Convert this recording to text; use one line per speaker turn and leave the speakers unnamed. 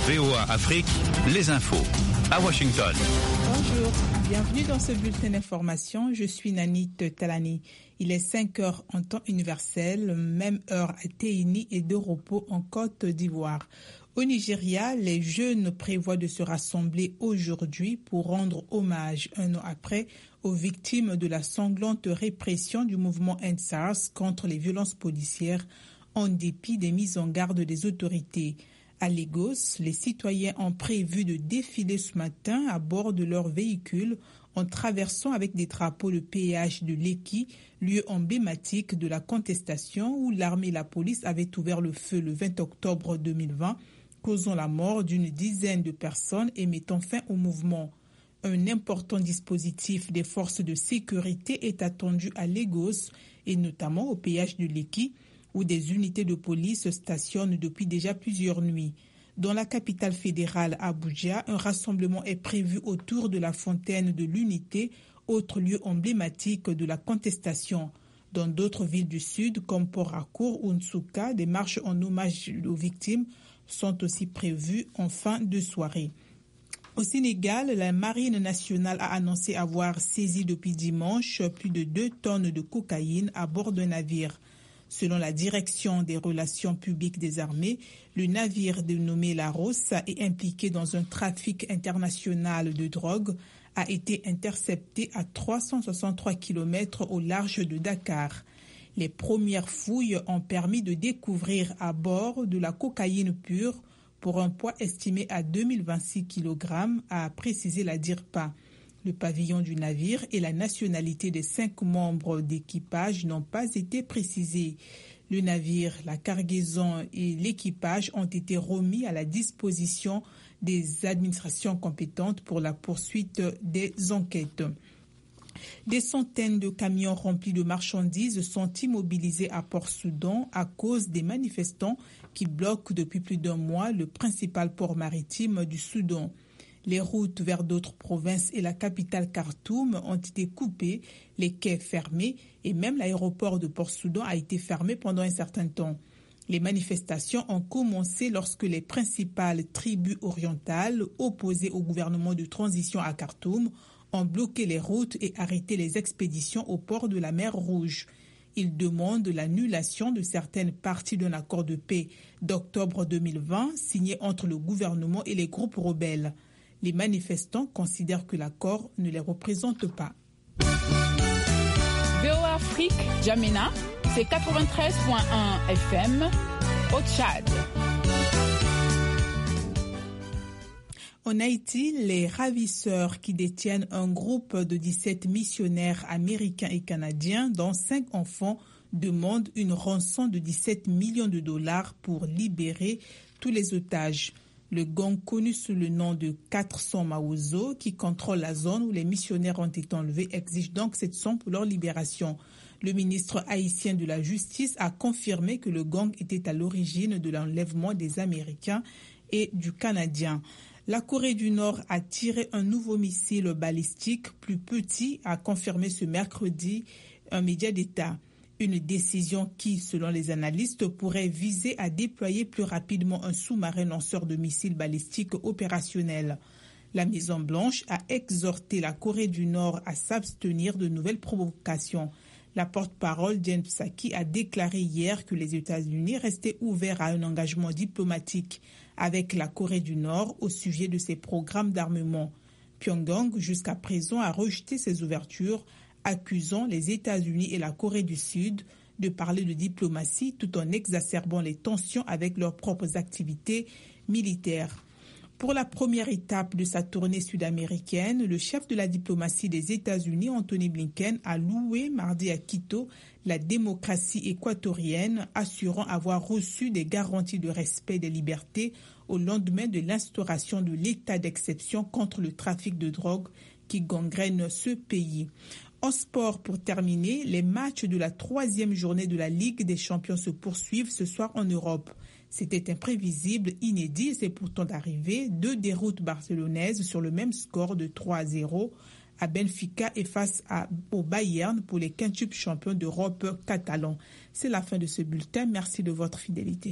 VOA Afrique, les infos. À Washington.
Bonjour, bienvenue dans ce bulletin d'information. Je suis Nanit Talani. Il est 5 heures en temps universel, même heure à Téini et de repos en Côte d'Ivoire. Au Nigeria, les jeunes prévoient de se rassembler aujourd'hui pour rendre hommage un an après aux victimes de la sanglante répression du mouvement End-SARS contre les violences policières en dépit des mises en garde des autorités. À Lagos, les citoyens ont prévu de défiler ce matin à bord de leurs véhicules en traversant avec des drapeaux le péage de Lekki, lieu emblématique de la contestation où l'armée et la police avaient ouvert le feu le 20 octobre 2020, causant la mort d'une dizaine de personnes et mettant fin au mouvement. Un important dispositif des forces de sécurité est attendu à Lagos et notamment au péage de Lekki, où des unités de police stationnent depuis déjà plusieurs nuits. Dans la capitale fédérale Abuja, un rassemblement est prévu autour de la fontaine de l'Unité, autre lieu emblématique de la contestation. Dans d'autres villes du sud, comme Port Harcourt ou Nsukka, des marches en hommage aux victimes sont aussi prévues en fin de soirée. Au Sénégal, la Marine nationale a annoncé avoir saisi depuis dimanche plus de 2 tonnes de cocaïne à bord d'un navire. Selon la direction des relations publiques des armées, le navire dénommé La Rosa est impliqué dans un trafic international de drogue, a été intercepté à 363 km au large de Dakar. Les premières fouilles ont permis de découvrir à bord de la cocaïne pure pour un poids estimé à 2026 kg, a précisé la DIRPA. Le pavillon du navire et la nationalité des 5 membres d'équipage n'ont pas été précisés. Le navire, la cargaison et l'équipage ont été remis à la disposition des administrations compétentes pour la poursuite des enquêtes. Des centaines de camions remplis de marchandises sont immobilisés à Port-Soudan à cause des manifestants qui bloquent depuis plus d'1 mois le principal port maritime du Soudan. Les routes vers d'autres provinces et la capitale Khartoum ont été coupées, les quais fermés et même l'aéroport de Port-Soudan a été fermé pendant un certain temps. Les manifestations ont commencé lorsque les principales tribus orientales opposées au gouvernement de transition à Khartoum ont bloqué les routes et arrêté les expéditions au port de la mer Rouge. Ils demandent l'annulation de certaines parties d'un accord de paix d'octobre 2020 signé entre le gouvernement et les groupes rebelles. Les manifestants considèrent que l'accord ne les représente pas.
VOA Afrique, Djamena, c'est 93.1 FM au Tchad.
En Haïti, les ravisseurs qui détiennent un groupe de 17 missionnaires américains et canadiens, dont 5 enfants, demandent une rançon de 17 millions de dollars pour libérer tous les otages. Le gang connu sous le nom de 400 Maozo, qui contrôle la zone où les missionnaires ont été enlevés, exige donc cette somme pour leur libération. Le ministre haïtien de la Justice a confirmé que le gang était à l'origine de l'enlèvement des Américains et du Canadien. La Corée du Nord a tiré un nouveau missile balistique plus petit, a confirmé ce mercredi un média d'État. Une décision qui, selon les analystes, pourrait viser à déployer plus rapidement un sous-marin lanceur de missiles balistiques opérationnel. La Maison-Blanche a exhorté la Corée du Nord à s'abstenir de nouvelles provocations. La porte-parole Jen Psaki a déclaré hier que les États-Unis restaient ouverts à un engagement diplomatique avec la Corée du Nord au sujet de ses programmes d'armement. Pyongyang, jusqu'à présent, a rejeté ces ouvertures, accusant les États-Unis et la Corée du Sud de parler de diplomatie tout en exacerbant les tensions avec leurs propres activités militaires. Pour la première étape de sa tournée sud-américaine, le chef de la diplomatie des États-Unis, Anthony Blinken, a loué mardi à Quito la démocratie équatorienne, assurant avoir reçu des garanties de respect des libertés au lendemain de l'instauration de l'état d'exception contre le trafic de drogue qui gangrène ce pays. En sport, pour terminer, les matchs de la 3e journée de la Ligue des champions se poursuivent ce soir en Europe. C'était imprévisible, inédit, et c'est pourtant arrivé. 2 déroutes barcelonaises sur le même score de 3-0 à Benfica et face au Bayern pour les quintuples champions d'Europe catalans. C'est la fin de ce bulletin. Merci de votre fidélité.